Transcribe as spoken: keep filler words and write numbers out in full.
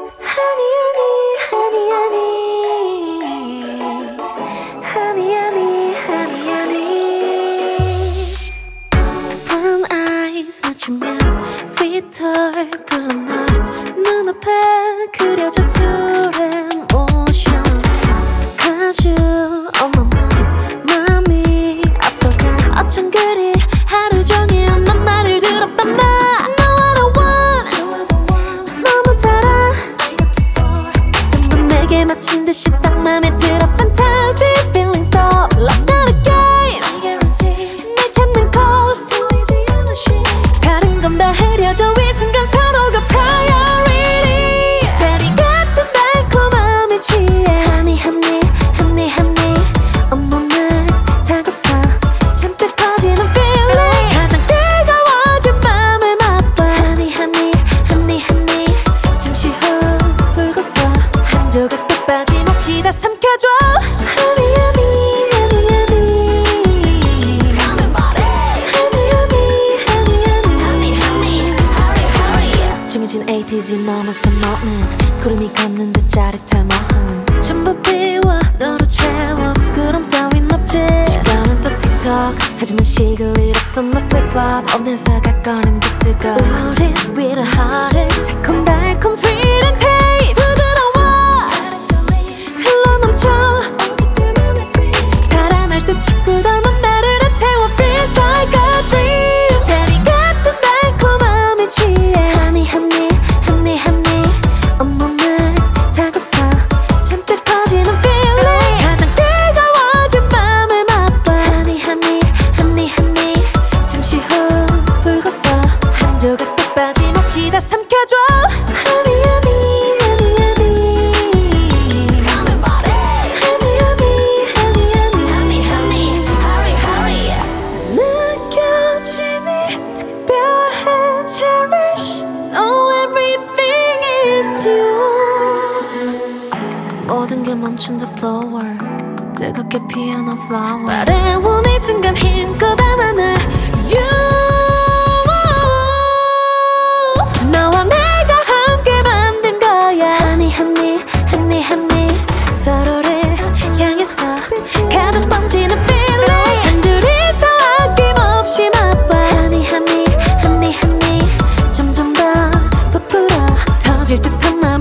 honey, honey, honey, honey, honey, honey, honey. Brown eyes 맞추면 sweeter 불러 널 눈앞에 그려져 둘의 motion. Cause you on my mind, 마음이 앞서가. 어쩜 그리 하루 종일 넌 나를 들었단 나. 맞춘 듯이 딱 맘에 들어 fantasy feeling so let's start again. 날 찾는 coast 다른 건 다 흐려져 이 순간 서로가 priority. 체리 같은 달콤함에 취해 honey honey honey honey 온몸을 타고서 잔뜩 퍼지는 feeling. 가장 뜨거워진 맘을 맛봐 honey honey honey honey 잠시 후 불고서 한 조각 빠짐없이 다 삼켜줘. Honey, honey, honey, honey. Come and party. Honey, honey, honey, honey. Honey, honey, hurry, hurry. 중해진 에이티즈 넘어서 먹는 구름이 걷는 듯 짜릿한 마음 전부 비워 너로 채워 부끄럼 따윈 없지. 시간은 또 틱톡 하지만 식을 일 없어 너 flip-flop 없는 사각 꺼낸 듯 뜨거워. 우린 with a heartache 새콤달콤 sweet and taste 부드러워 달아날 듯 자꾸 더 넌 나를 태워 feels like a dream. 체리 같은 달콤함에 취해 honey honey honey honey 온몸을 타고서 잔뜩 퍼지는 feeling. 가장 뜨거워진 맘을 맛봐 honey honey honey honey 잠시 후 불고서 한 조각도 빠짐없이 다 삼켜줘. honey honey honey honey. 모든 게 멈춘다 slower 뜨겁게 피어난 flower 말해온 이 순간 힘껏 안아 날 You. 너와 내가 함께 만든 거야 honey honey honey honey 서로를 향해서 가득 번지는 feeling. 단둘이서 아낌없이 맛봐 honey honey honey honey 점점 더 부풀어 터질 듯한 맘